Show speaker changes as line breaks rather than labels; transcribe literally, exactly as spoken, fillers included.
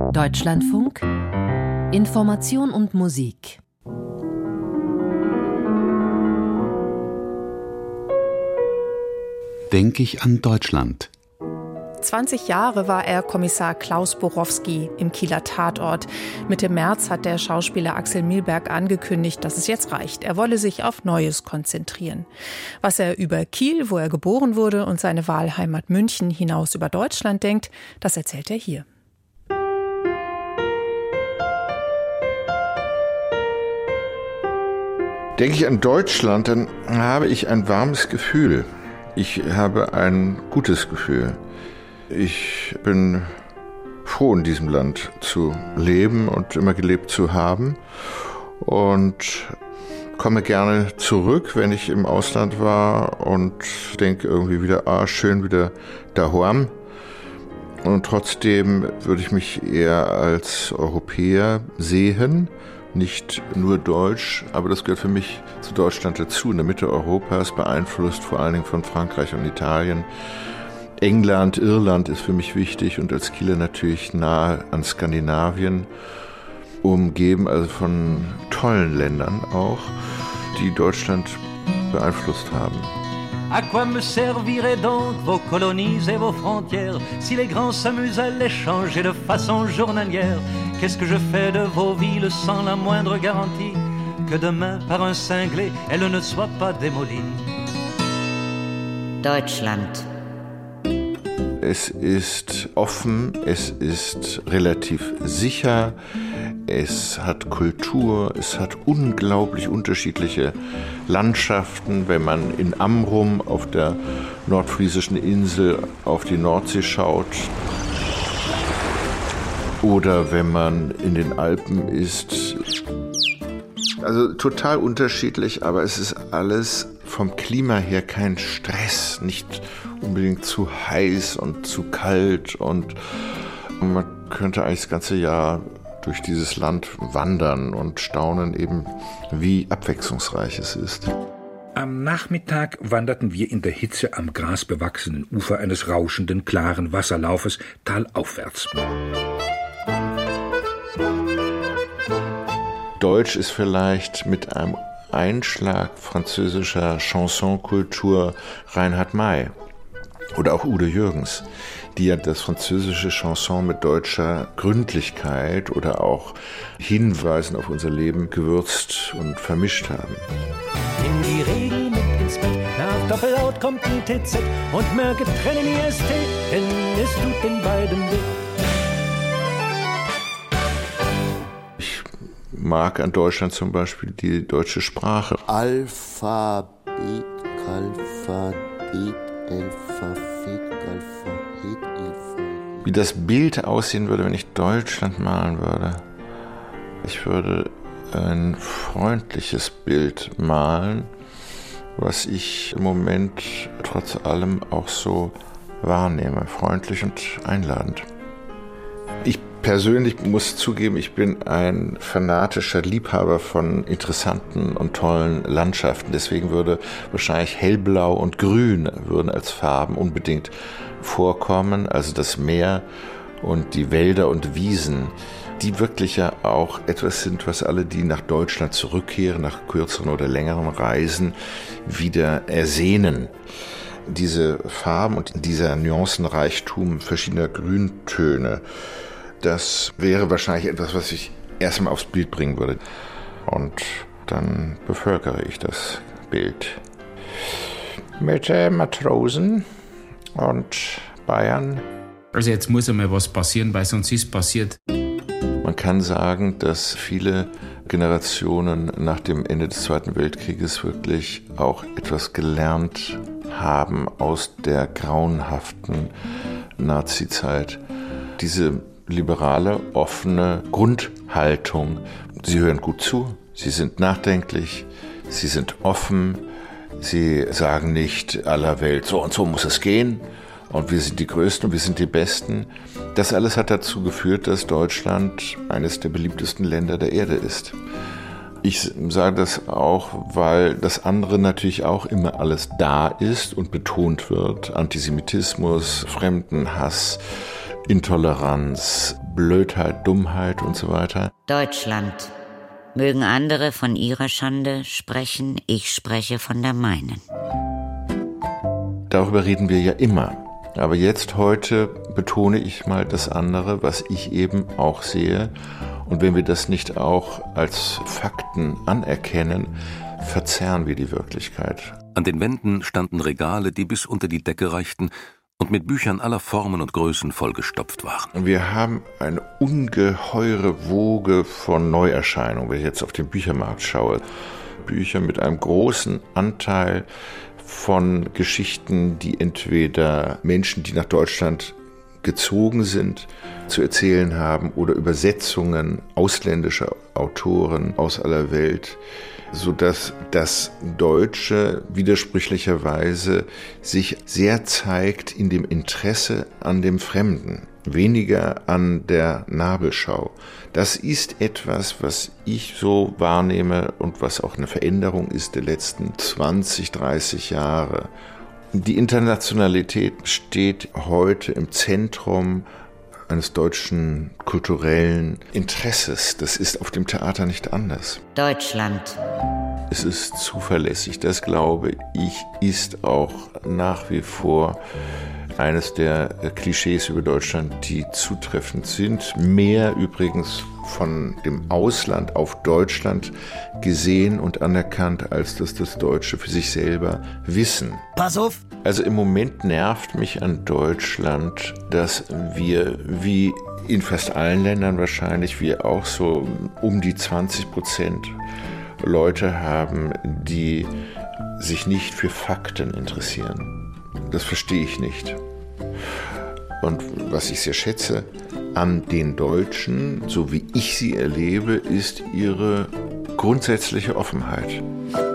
Deutschlandfunk Information und Musik.
Denke ich an Deutschland.
zwanzig Jahre war er Kommissar Klaus Borowski im Kieler Tatort. Mitte März hat der Schauspieler Axel Milberg angekündigt, dass es jetzt reicht. Er wolle sich auf Neues konzentrieren. Was er über Kiel, wo er geboren wurde, und seine Wahlheimat München hinaus über Deutschland denkt, das erzählt er hier.
Denke ich an Deutschland, dann habe ich ein warmes Gefühl. Ich habe ein gutes Gefühl. Ich bin froh, in diesem Land zu leben und immer gelebt zu haben und komme gerne zurück, wenn ich im Ausland war und denke irgendwie wieder, ah, schön wieder daheim. Und trotzdem würde ich mich eher als Europäer sehen, nicht nur deutsch, aber das gehört für mich zu Deutschland dazu, in der Mitte Europas, beeinflusst vor allen Dingen von Frankreich und Italien. England, Irland ist für mich wichtig und als Kieler natürlich nahe an Skandinavien, umgeben also von tollen Ländern auch, die Deutschland beeinflusst haben.
À quoi me serviraient donc vos colonies et vos frontières si les grands s'amusent à les changer de façon journalière? Qu'est-ce que je fais de vos villes sans la moindre garantie que demain par un cinglé elles ne soient pas démolies?
Deutschland.
Es ist offen, es ist relativ sicher, es hat Kultur, es hat unglaublich unterschiedliche Landschaften. Wenn man in Amrum auf der nordfriesischen Insel auf die Nordsee schaut oder wenn man in den Alpen ist, also total unterschiedlich, aber es ist alles vom Klima her kein Stress, nicht unbedingt zu heiß und zu kalt und man könnte eigentlich das ganze Jahr durch dieses Land wandern und staunen eben, wie abwechslungsreich es ist.
Am Nachmittag wanderten wir in der Hitze am grasbewachsenen Ufer eines rauschenden, klaren Wasserlaufes talaufwärts.
Deutsch ist vielleicht mit einem Einschlag französischer Chansonkultur Reinhard May oder auch Udo Jürgens, die ja das französische Chanson mit deutscher Gründlichkeit oder auch Hinweisen auf unser Leben gewürzt und vermischt haben.
In die Regel mit ins Bett, nach Doppellaut kommt die T Z und Mörke trennen I S T, denn es tut den beiden weh.
Ich mag an Deutschland zum Beispiel die deutsche Sprache.
Alphabet, Alphabet, Alphabet, Alphabet, Alphabet.
Wie das Bild aussehen würde, wenn ich Deutschland malen würde. Ich würde ein freundliches Bild malen, was ich im Moment trotz allem auch so wahrnehme. Freundlich und einladend. Ich persönlich muss zugeben, ich bin ein fanatischer Liebhaber von interessanten und tollen Landschaften. Deswegen würde wahrscheinlich hellblau und grün würden als Farben unbedingt vorkommen. Also das Meer und die Wälder und Wiesen, die wirklich ja auch etwas sind, was alle, die nach Deutschland zurückkehren, nach kürzeren oder längeren Reisen, wieder ersehnen. Diese Farben und dieser Nuancenreichtum verschiedener Grüntöne, das wäre wahrscheinlich etwas, was ich erstmal aufs Bild bringen würde. Und dann bevölkere ich das Bild mit äh, Matrosen und Bayern.
Also jetzt muss einmal was passieren, weil sonst ist passiert.
Man kann sagen, dass viele Generationen nach dem Ende des Zweiten Weltkrieges wirklich auch etwas gelernt haben aus der grauenhaften Nazi-Zeit. Diese liberale, offene Grundhaltung. Sie hören gut zu, sie sind nachdenklich, sie sind offen, sie sagen nicht aller Welt, so und so muss es gehen und wir sind die Größten und wir sind die Besten. Das alles hat dazu geführt, dass Deutschland eines der beliebtesten Länder der Erde ist. Ich sage das auch, weil das andere natürlich auch immer alles da ist und betont wird. Antisemitismus, Fremdenhass, Intoleranz, Blödheit, Dummheit und so weiter.
Deutschland. Mögen andere von ihrer Schande sprechen, ich spreche von der meinen.
Darüber reden wir ja immer. Aber jetzt, heute, betone ich mal das andere, was ich eben auch sehe. Und wenn wir das nicht auch als Fakten anerkennen, verzerren wir die Wirklichkeit.
An den Wänden standen Regale, die bis unter die Decke reichten und mit Büchern aller Formen und Größen vollgestopft waren.
Wir haben eine ungeheure Woge von Neuerscheinungen, wenn ich jetzt auf den Büchermarkt schaue. Bücher mit einem großen Anteil von Geschichten, die entweder Menschen, die nach Deutschland gezogen sind, zu erzählen haben oder Übersetzungen ausländischer Autoren aus aller Welt, sodass das Deutsche widersprüchlicherweise sich sehr zeigt in dem Interesse an dem Fremden, weniger an der Nabelschau. Das ist etwas, was ich so wahrnehme und was auch eine Veränderung ist der letzten zwanzig, dreißig Jahre. Die Internationalität steht heute im Zentrum eines deutschen kulturellen Interesses. Das ist auf dem Theater nicht anders.
Deutschland.
Es ist zuverlässig, das glaube ich, ist auch nach wie vor eines der Klischees über Deutschland, die zutreffend sind. Mehr übrigens von dem Ausland auf Deutschland gesehen und anerkannt, als dass das Deutsche für sich selber wissen.
Pass auf!
Also im Moment nervt mich an Deutschland, dass wir, wie in fast allen Ländern wahrscheinlich, wir auch so um die zwanzig Prozent Leute haben, die sich nicht für Fakten interessieren. Das verstehe ich nicht. Und was ich sehr schätze an den Deutschen, so wie ich sie erlebe, ist ihre grundsätzliche Offenheit.